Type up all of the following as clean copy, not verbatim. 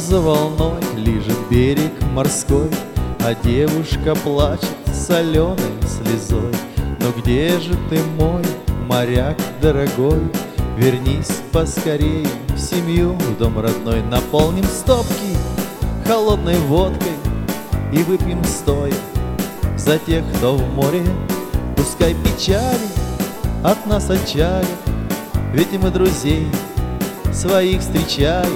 за волной лижет берег морской, а девушка плачет соленой слезой. Но где же ты, мой моряк дорогой? Вернись поскорей в семью, в дом родной. Наполним стопки холодной водкой и выпьем стоя за тех, кто в море. Пускай печали от нас отчалят, ведь мы друзей своих встречаем.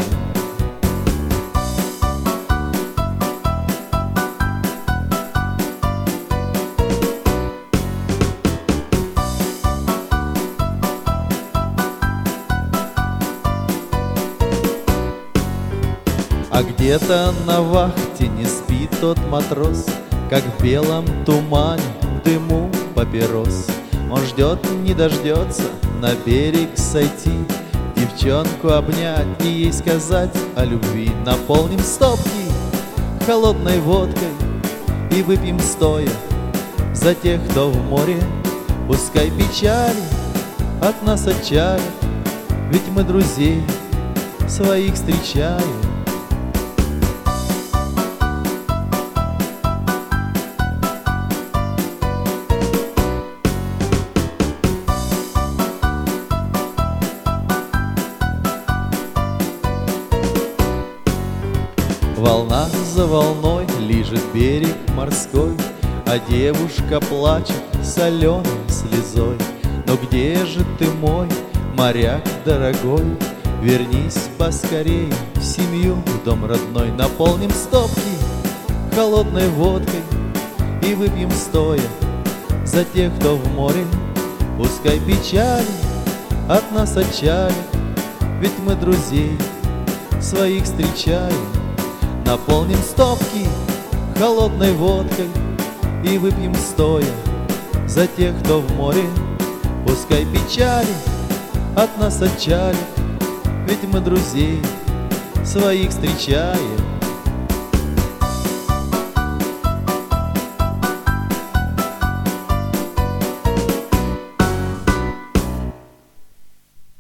А где-то на вахте не спит тот матрос, как в белом тумане, в дыму папирос. Он ждет, не дождется на берег сойти, девчонку обнять и ей сказать о любви. Наполним стопки холодной водкой и выпьем стоя за тех, кто в море. Пускай печали от нас отчалят, ведь мы друзей своих встречаем. Волна за волной лижет берег морской, а девушка плачет соленой слезой. Но где же ты, мой моряк дорогой? Вернись поскорей в семью, в дом родной. Наполним стопки холодной водкой и выпьем стоя за тех, кто в море. Пускай печали от нас отчалят, ведь мы друзей своих встречаем. Наполним стопки холодной водкой и выпьем стоя за тех, кто в море. Пускай печали от нас отчалят, ведь мы друзей своих встречаем.